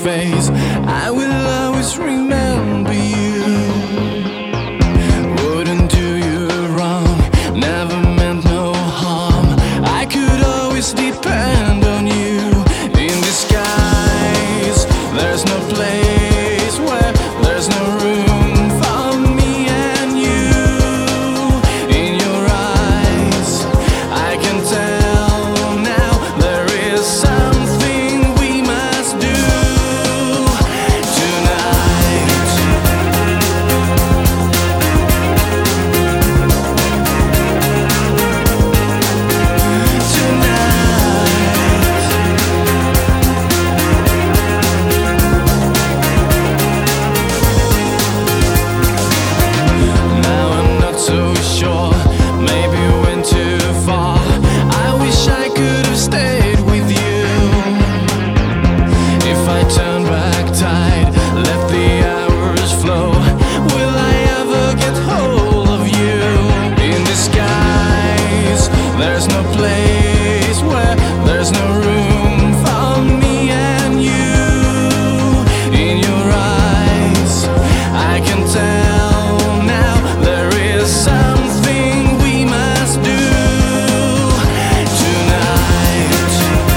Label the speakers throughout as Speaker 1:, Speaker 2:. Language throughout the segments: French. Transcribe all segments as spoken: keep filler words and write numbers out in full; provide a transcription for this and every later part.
Speaker 1: face. I will always remember you. Wouldn't do you wrong, never meant no harm. I could always depend on you. In disguise, there's no place where there's no room for me and you. In your eyes, I can tell now there is something we must do tonight. Now I'm not so sure, maybe we went too far. I wish I could have stayed with you. If I turn back tide, let the hours flow, will I ever get hold of you? In disguise, there's no place where there's no room for me and you. In your eyes, I can tell now there is something we must do tonight.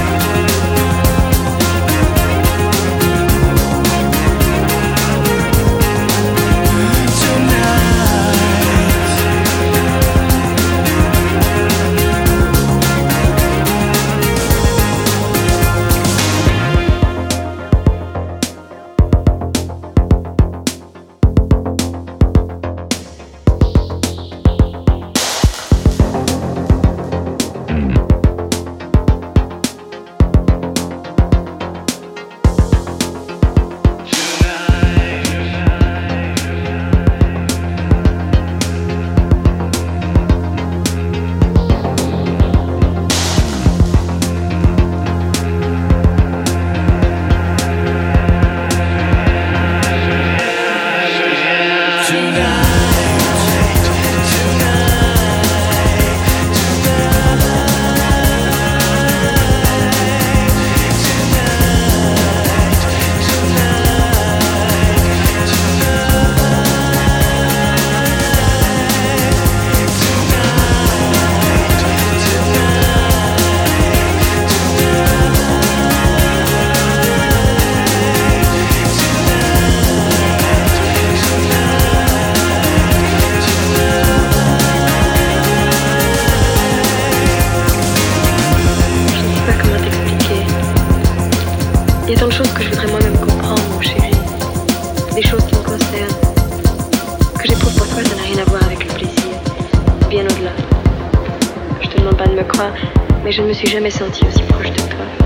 Speaker 2: Il y a tant de choses que je voudrais moi-même comprendre, mon chéri. Des choses qui me concernent. Ce que j'éprouve pour toi, ça n'a rien à voir avec le plaisir. Bien au-delà. Je te demande pas de me croire, mais je ne me suis jamais sentie aussi proche de toi.